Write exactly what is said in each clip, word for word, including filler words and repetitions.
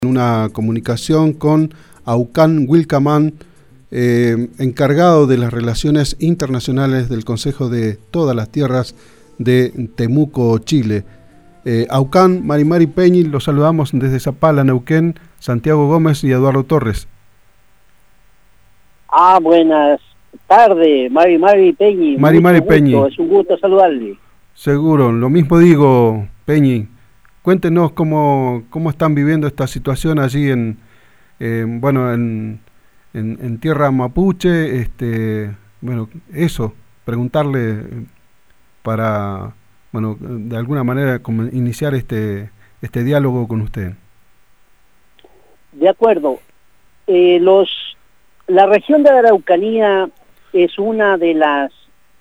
Una comunicación con Aucán Wilcamán, eh, encargado de las relaciones internacionales del Consejo de Todas las Tierras de Temuco, Chile. Eh, Aucán, Mari Mari Peñi, los saludamos desde Zapala, Neuquén, Santiago Gómez y Eduardo Torres. Ah, buenas tardes, Mari Mari Peñi. Mari Mari Peñi. Es un gusto saludarle. Seguro, lo mismo digo, Peñi. Cuéntenos cómo, cómo están viviendo esta situación allí en, eh, bueno, en, en, en tierra mapuche. Este, bueno, eso, preguntarle para, bueno, de alguna manera como iniciar este, este diálogo con usted. De acuerdo. Eh, los, la región de la Araucanía es una de las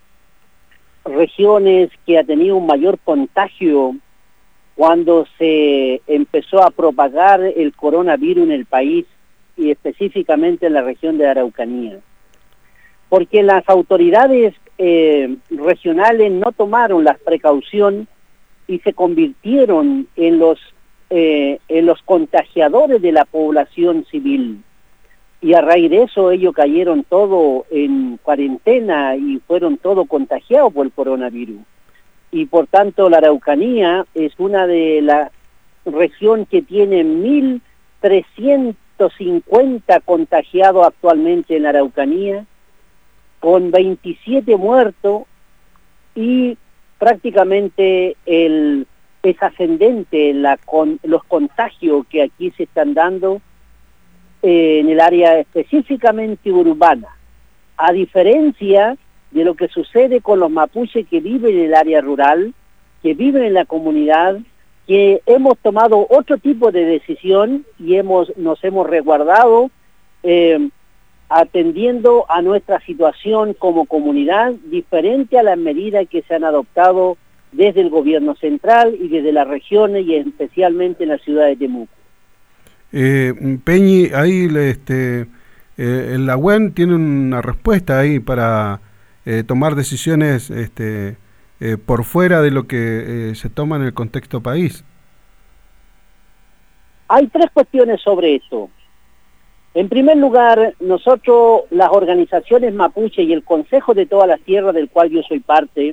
regiones que ha tenido un mayor contagio cuando se empezó a propagar el coronavirus en el país y específicamente en la región de Araucanía. Porque las autoridades eh, regionales no tomaron las precauciones y se convirtieron en los, eh, en los contagiadores de la población civil. Y a raíz de eso ellos cayeron todos en cuarentena y fueron todos contagiados por el coronavirus. Y por tanto la Araucanía es una de las regiones que tiene mil trescientos cincuenta contagiados actualmente en la Araucanía, con veintisiete muertos, y prácticamente el, es ascendente la, con, los contagios que aquí se están dando eh, en el área específicamente urbana, a diferencia de lo que sucede con los mapuches que viven en el área rural, que viven en la comunidad, que hemos tomado otro tipo de decisión y hemos nos hemos resguardado eh, atendiendo a nuestra situación como comunidad, diferente a las medidas que se han adoptado desde el gobierno central y desde las regiones y especialmente en la ciudad de Temuco. Eh, Peñi, ahí este, eh, el AUEN tiene una respuesta ahí para Eh, tomar decisiones este, eh, por fuera de lo que eh, se toma en el contexto país. Hay tres cuestiones sobre esto. En primer lugar, nosotros, las organizaciones mapuche y el Consejo de Todas las Tierras, del cual yo soy parte,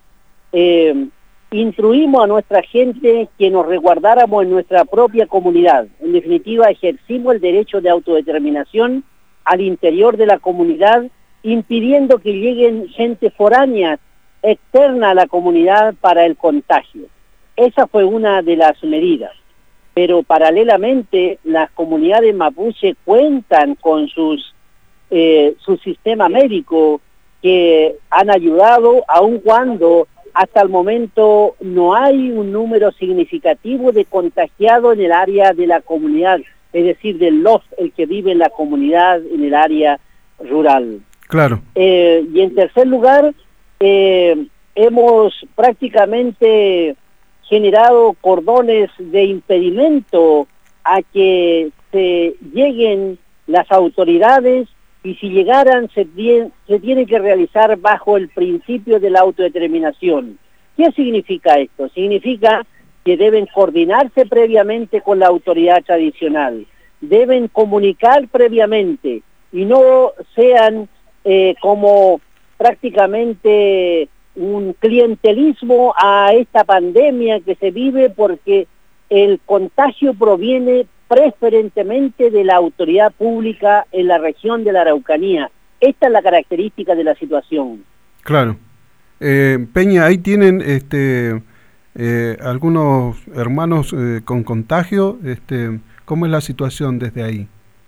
eh, instruimos a nuestra gente que nos resguardáramos en nuestra propia comunidad. En definitiva, ejercimos el derecho de autodeterminación al interior de la comunidad, impidiendo que lleguen gente foránea, externa a la comunidad para el contagio. Esa fue una de las medidas. Pero paralelamente, las comunidades mapuche cuentan con sus eh, su sistema médico que han ayudado, aun cuando hasta el momento no hay un número significativo de contagiados en el área de la comunidad, es decir, del L O F, el que vive en la comunidad en el área rural. Claro. Eh, y en tercer lugar, eh, hemos prácticamente generado cordones de impedimento a que se lleguen las autoridades, y si llegaran se, se tiene que realizar bajo el principio de la autodeterminación. ¿Qué significa esto? Significa que deben coordinarse previamente con la autoridad tradicional, deben comunicar previamente y no sean Eh, como prácticamente un clientelismo a esta pandemia que se vive, porque el contagio proviene preferentemente de la autoridad pública en la región de la Araucanía. Esta es la característica de la situación. Claro. Eh, Peña, ahí tienen este eh, algunos hermanos eh, con contagio. Este, ¿cómo es la situación desde ahí?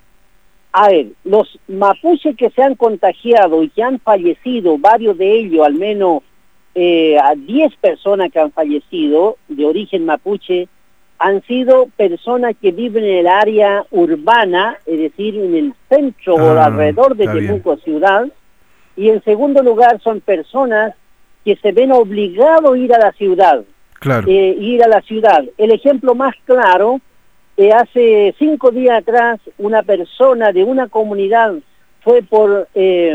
A ver, los mapuches que se han contagiado y que han fallecido, varios de ellos, al menos eh, a diez personas que han fallecido de origen mapuche, han sido personas que viven en el área urbana, es decir, en el centro ah, o alrededor de Temuco ciudad, y en segundo lugar son personas que se ven obligados a ir a la ciudad. Claro. Eh, ir a la ciudad. El ejemplo más claro, Eh, hace cinco días atrás, una persona de una comunidad fue por eh,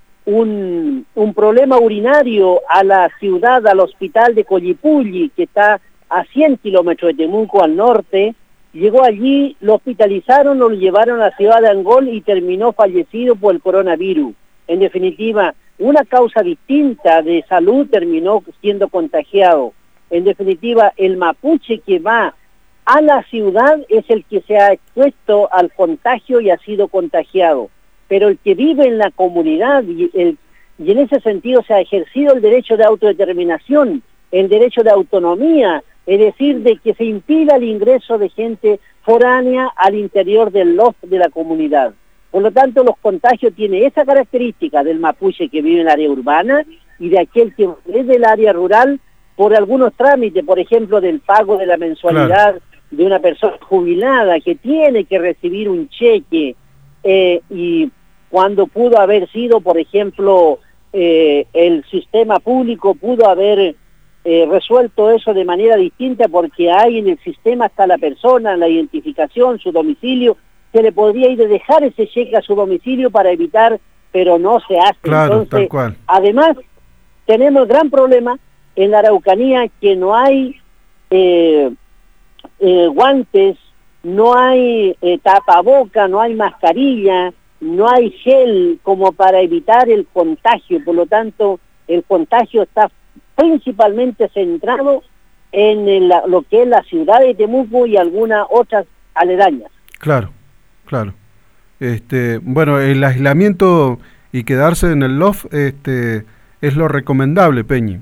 un, un problema urinario a la ciudad, al hospital de Collipulli, que está a cien kilómetros de Temuco al norte, llegó allí, lo hospitalizaron, lo llevaron a la ciudad de Angol y terminó fallecido por el coronavirus. En definitiva, una causa distinta de salud terminó siendo contagiado. En definitiva, el mapuche que va a la ciudad es el que se ha expuesto al contagio y ha sido contagiado. Pero el que vive en la comunidad, y, el, y en ese sentido se ha ejercido el derecho de autodeterminación, el derecho de autonomía, es decir, de que se impida el ingreso de gente foránea al interior del L O F de la comunidad. Por lo tanto, los contagios tienen esa característica del mapuche que vive en el área urbana y de aquel que es del área rural por algunos trámites, por ejemplo, del pago de la mensualidad claro. de una persona jubilada que tiene que recibir un cheque eh, y cuando pudo haber sido, por ejemplo, eh, el sistema público pudo haber eh, resuelto eso de manera distinta porque hay en el sistema está la persona, la identificación, su domicilio, se le podría ir a dejar ese cheque a su domicilio para evitar, pero no se hace. Claro, Entonces, tal cual. Además, tenemos gran problema en la Araucanía que no hay eh, eh, guantes, no hay eh, tapaboca, no hay mascarilla, no hay gel como para evitar el contagio. Por lo tanto, el contagio está principalmente centrado en el, lo que es la ciudad de Temuco y algunas otras aledañas. Claro. Claro. Este, bueno, el aislamiento y quedarse en el L O F este, es lo recomendable, Peñi.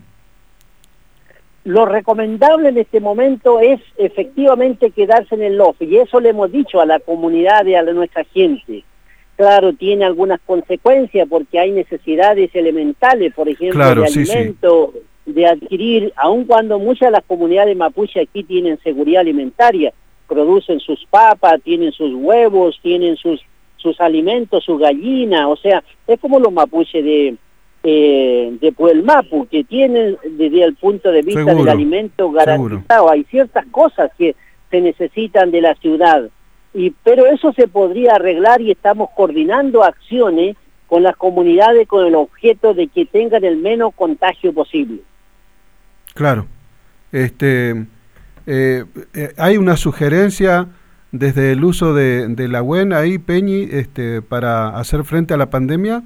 Lo recomendable en este momento es efectivamente quedarse en el L O F, y eso le hemos dicho a la comunidad y a la, nuestra gente. Claro, tiene algunas consecuencias porque hay necesidades elementales, por ejemplo, claro, de sí, alimento, sí. de adquirir, aun cuando muchas de las comunidades mapuche aquí tienen seguridad alimentaria, producen sus papas, tienen sus huevos, tienen sus sus alimentos, sus gallinas, o sea, es como los mapuches de eh, de Puelmapu, que tienen desde el punto de vista seguro, del alimento garantizado. Seguro. Hay ciertas cosas que se necesitan de la ciudad, y pero eso se podría arreglar y estamos coordinando acciones con las comunidades con el objeto de que tengan el menos contagio posible. Claro, este... Eh, eh, hay una sugerencia desde el uso de, de la U E N ahí, Peñi, este, para hacer frente a la pandemia.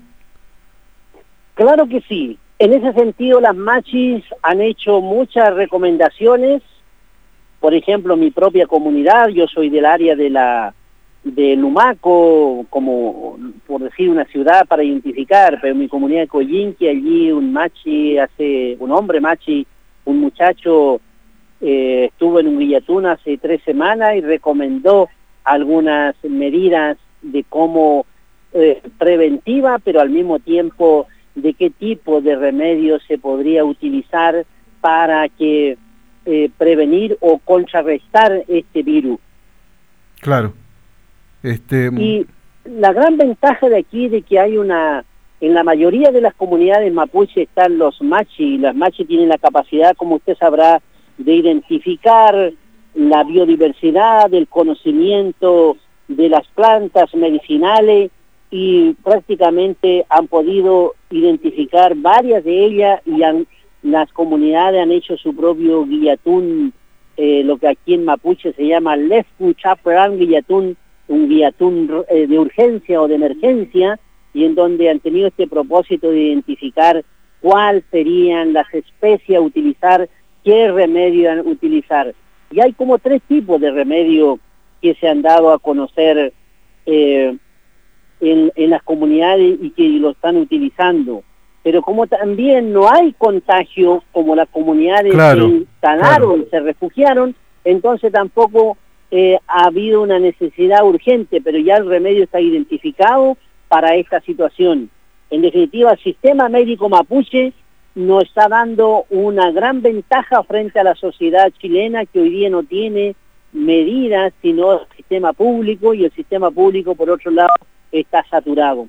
Claro que sí. En ese sentido, las machis han hecho muchas recomendaciones. Por ejemplo, mi propia comunidad, yo soy del área de la de Lumaco, como por decir una ciudad para identificar, pero mi comunidad de Coyinque, allí un machi, hace un hombre machi, un muchacho Eh, estuvo en un Guillatún hace tres semanas y recomendó algunas medidas de cómo eh, preventiva, pero al mismo tiempo de qué tipo de remedios se podría utilizar para que eh, prevenir o contrarrestar este virus. Claro. Este... Y la gran ventaja de aquí de que hay una, en la mayoría de las comunidades mapuche están los machi, y las machi tienen la capacidad, como usted sabrá, de identificar la biodiversidad, el conocimiento de las plantas medicinales y prácticamente han podido identificar varias de ellas y han, las comunidades han hecho su propio guillatún, eh, lo que aquí en mapuche se llama Lefku Chaparán guillatún, un guillatún eh, de urgencia o de emergencia, y en donde han tenido este propósito de identificar cuáles serían las especies a utilizar, qué remedio utilizar. Y hay como tres tipos de remedio que se han dado a conocer eh, en, en las comunidades y que lo están utilizando. Pero como también no hay contagio, como las comunidades claro, se instalaron, claro. se refugiaron, entonces tampoco eh, ha habido una necesidad urgente, pero ya el remedio está identificado para esta situación. En definitiva, el sistema médico mapuche nos está dando una gran ventaja frente a la sociedad chilena, que hoy día no tiene medidas sino el sistema público, y el sistema público por otro lado está saturado.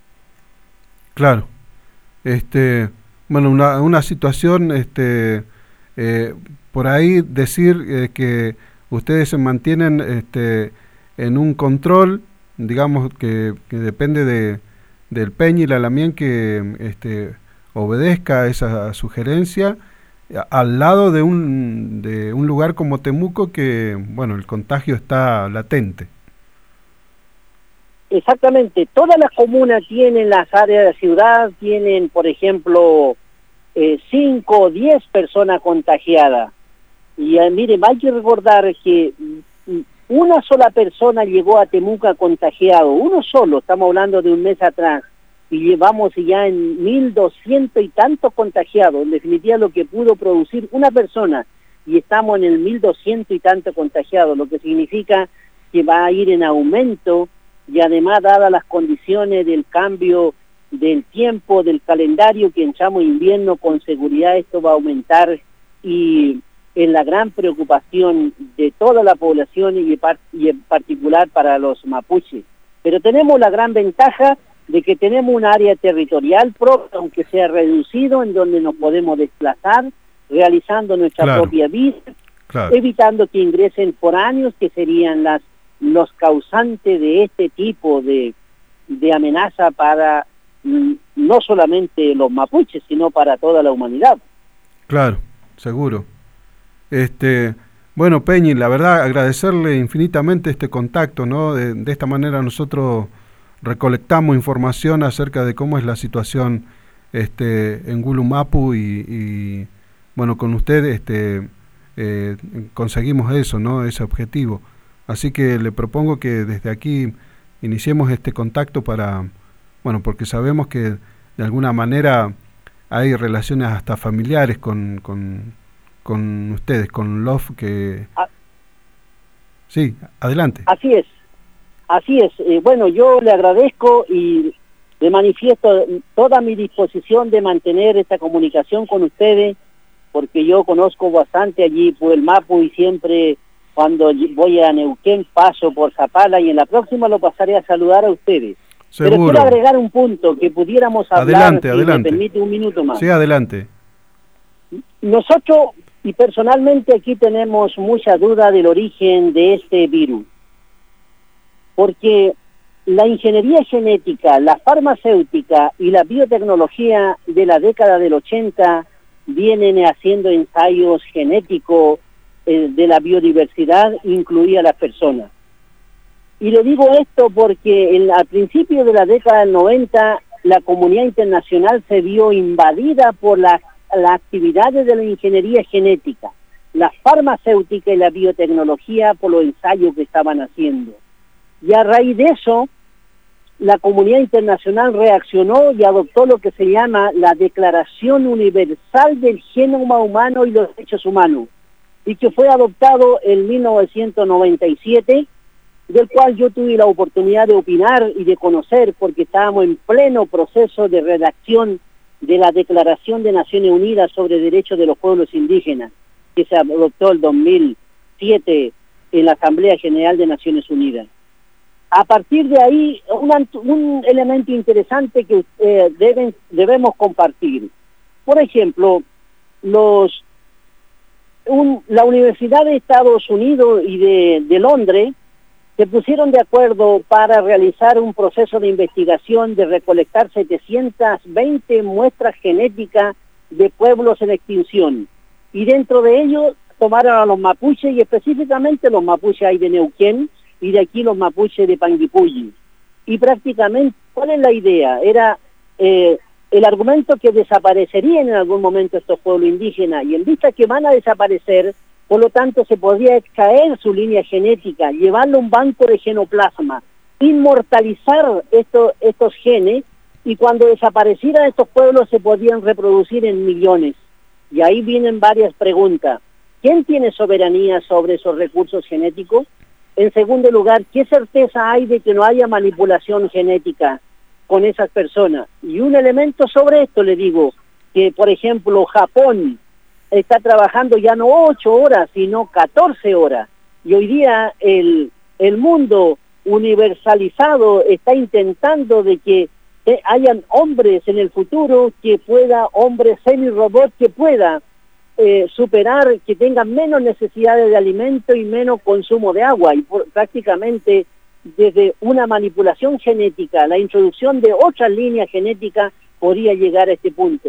Claro. Este, bueno, una, una situación, este, eh, por ahí decir eh, que ustedes se mantienen este, en un control, digamos que, que depende de del Peñi y la Lamien que este obedezca esa sugerencia, al lado de un, de un lugar como Temuco que, bueno, el contagio está latente. Exactamente, todas las comunas tienen las áreas de ciudad, tienen, por ejemplo, eh, cinco o diez personas contagiadas. Y eh, miren, hay que recordar que una sola persona llegó a Temuco contagiado, uno solo, estamos hablando de un mes atrás, y llevamos ya en mil doscientos y tantos contagiados, en definitiva lo que pudo producir una persona, y estamos en el mil doscientos y tantos contagiados, lo que significa que va a ir en aumento, y además dadas las condiciones del cambio del tiempo, del calendario que entramos invierno, con seguridad esto va a aumentar, y en la gran preocupación de toda la población y, y en particular para los mapuches. Pero tenemos la gran ventaja de que tenemos un área territorial propia, aunque sea reducido, en donde nos podemos desplazar, realizando nuestra claro, propia vida, claro. evitando que ingresen foráneos, que serían las los causantes de este tipo de, de amenaza para mm, no solamente los mapuches, sino para toda la humanidad. Claro, seguro. Este, bueno, Peñi, la verdad agradecerle infinitamente este contacto, ¿no? De, de esta manera nosotros recolectamos información acerca de cómo es la situación este, en Gulumapu y, y bueno, con usted este, eh, conseguimos eso, ¿no? Ese objetivo. Así que le propongo que desde aquí iniciemos este contacto para, bueno, porque sabemos que de alguna manera hay relaciones hasta familiares con, con, con ustedes, con Love, que... Ah. Sí, adelante. Así es, así es. Eh, bueno, yo le agradezco y le manifiesto toda mi disposición de mantener esta comunicación con ustedes, porque yo conozco bastante allí por el Mapu y siempre... Cuando voy a Neuquén paso por Zapala y en la próxima lo pasaré a saludar a ustedes. Seguro. Pero quiero agregar un punto que pudiéramos hablar, adelante, si adelante. me permite un minuto más. Sí, adelante. Nosotros, y personalmente aquí tenemos mucha duda del origen de este virus, porque la ingeniería genética, la farmacéutica y la biotecnología de la década del ochenta vienen haciendo ensayos genéticos de la biodiversidad, incluida las personas. Y le digo esto porque en, al principio de la década del noventa la comunidad internacional se vio invadida por las la actividades de la ingeniería genética, la farmacéutica y la biotecnología por los ensayos que estaban haciendo. Y a raíz de eso, la comunidad internacional reaccionó y adoptó lo que se llama la Declaración Universal del Genoma Humano y los Derechos Humanos, y que fue adoptado en mil novecientos noventa y siete, del cual yo tuve la oportunidad de opinar y de conocer, porque estábamos en pleno proceso de redacción de la Declaración de Naciones Unidas sobre Derechos de los Pueblos Indígenas, que se adoptó el dos mil siete en la Asamblea General de Naciones Unidas. A partir de ahí, un, un elemento interesante que eh, deben, debemos compartir. Por ejemplo, los... Un, la Universidad de Estados Unidos y de, de Londres se pusieron de acuerdo para realizar un proceso de investigación de recolectar setecientas veinte muestras genéticas de pueblos en extinción. Y dentro de ellos tomaron a los mapuches, y específicamente los mapuches hay de Neuquén, y de aquí los mapuches de Panguipulli. Y prácticamente, ¿cuál es la idea? Era... Eh, el argumento que desaparecerían en algún momento estos pueblos indígenas, y en vista que van a desaparecer, por lo tanto se podría extraer su línea genética, llevarlo a un banco de genoplasma, inmortalizar estos, estos genes, y cuando desaparecieran estos pueblos se podían reproducir en millones. Y ahí vienen varias preguntas. ¿Quién tiene soberanía sobre esos recursos genéticos? En segundo lugar, ¿qué certeza hay de que no haya manipulación genética con esas personas? Y un elemento sobre esto le digo, que por ejemplo Japón está trabajando ya no ocho horas, sino catorce horas, y hoy día el, el mundo universalizado está intentando de que eh, hayan hombres en el futuro, que pueda, hombres semi-robot, que pueda eh, superar, que tengan menos necesidades de alimento y menos consumo de agua, y por, prácticamente desde una manipulación genética, la introducción de otras líneas genéticas podría llegar a este punto.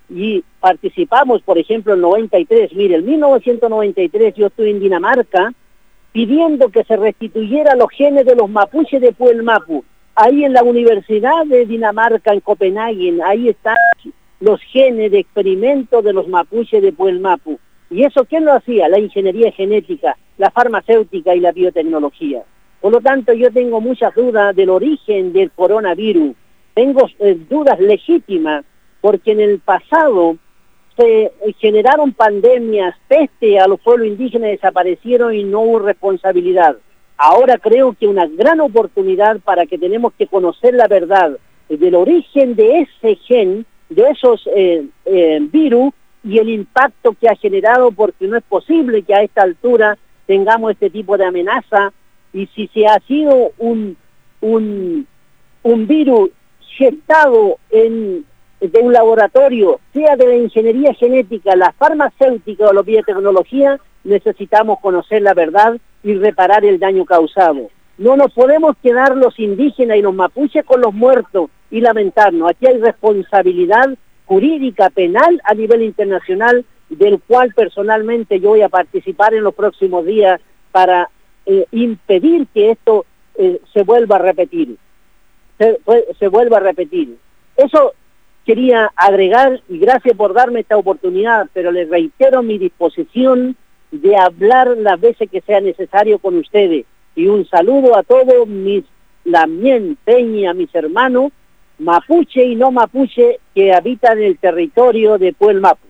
y participamos, por ejemplo, en noventa y tres. Mire, en mil novecientos noventa y tres yo estuve en Dinamarca pidiendo que se restituyera los genes de los mapuches de Puelmapu. Ahí en la Universidad de Dinamarca, en Copenhague, ahí están los genes de experimento de los mapuches de Puelmapu. ¿Y eso quién lo hacía? La ingeniería genética, la farmacéutica y la biotecnología. Por lo tanto, yo tengo muchas dudas del origen del coronavirus. Tengo eh, dudas legítimas, porque en el pasado se generaron pandemias, peste, a los pueblos indígenas desaparecieron y no hubo responsabilidad. Ahora creo que una gran oportunidad para que tenemos que conocer la verdad del origen de ese gen, de esos eh, eh, virus y el impacto que ha generado, porque no es posible que a esta altura tengamos este tipo de amenaza, y si se ha sido un, un, un virus gestado en, de un laboratorio, sea de la ingeniería genética, la farmacéutica o la biotecnología, necesitamos conocer la verdad y reparar el daño causado. No nos podemos quedar los indígenas y los mapuches con los muertos y lamentarnos. Aquí hay responsabilidad jurídica, penal a nivel internacional, del cual personalmente yo voy a participar en los próximos días para eh, impedir que esto eh, se vuelva a repetir. Se, se vuelva a repetir. Eso quería agregar, y gracias por darme esta oportunidad, pero les reitero mi disposición de hablar las veces que sea necesario con ustedes. Y un saludo a todos mis Lamien, Peña, mis hermanos, mapuche y no mapuche, que habitan el territorio de Puelmapu.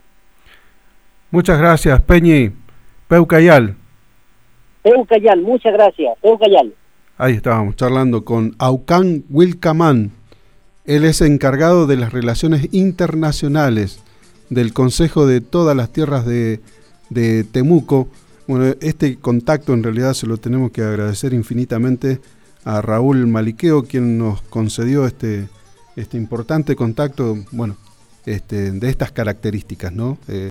Muchas gracias, Peñi. Peucayal. Peucayal, muchas gracias. Peucayal. Ahí estábamos charlando con Aucán Wilcamán. Él es encargado de las relaciones internacionales del Consejo de todas las tierras de, de Temuco. Bueno, este contacto en realidad se lo tenemos que agradecer infinitamente a Raúl Maliqueo, quien nos concedió este, este importante contacto, bueno, este, de estas características, ¿no? Eh,